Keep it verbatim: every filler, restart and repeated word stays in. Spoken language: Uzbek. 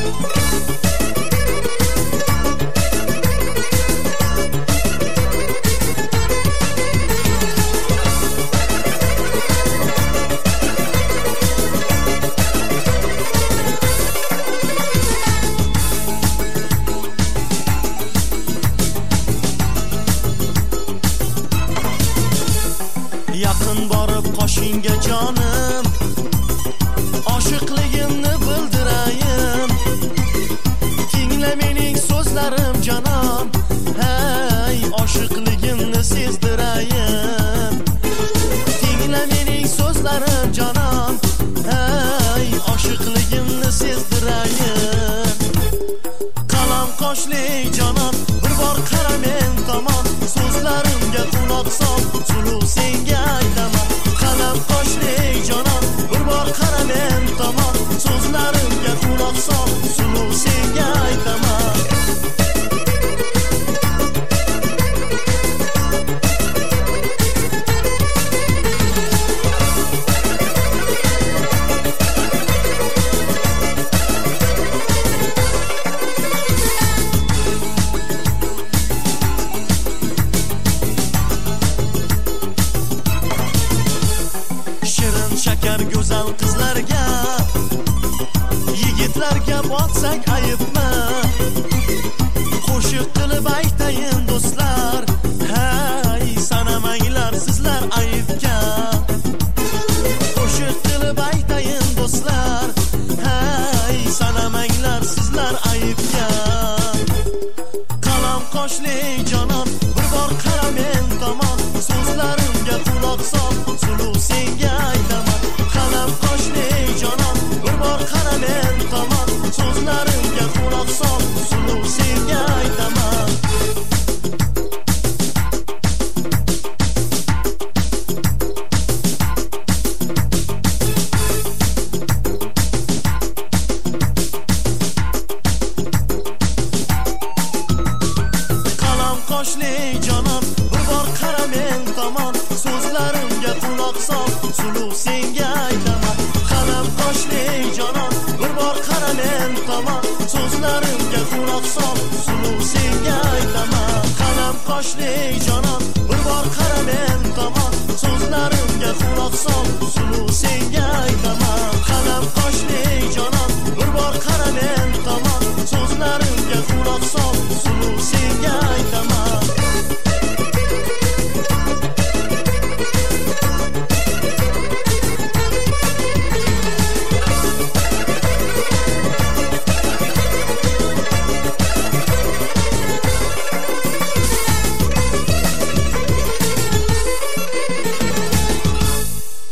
Yaqin borib qoshingga jonim, oshiqligimni bildirayim. Tingla mening so'zlarim jonon, hey oshiqligimni sezdirayim. Tingla mening so'zlarim jonon, hey oshiqligimni sezdirayim. Qalam qoshli jonon, bir bor qara men tomon, so'zlarimga quloq sol, suluv senga aytaman. Qalam qoshli jonon, bir bor qara men tomon, so'zlarimga quloq sol, suluv senga aytaman. Shakar go'zal qizlarga, yigitlarga botsak ayibmi? Qo'shiq qilib aytayin do'stlar,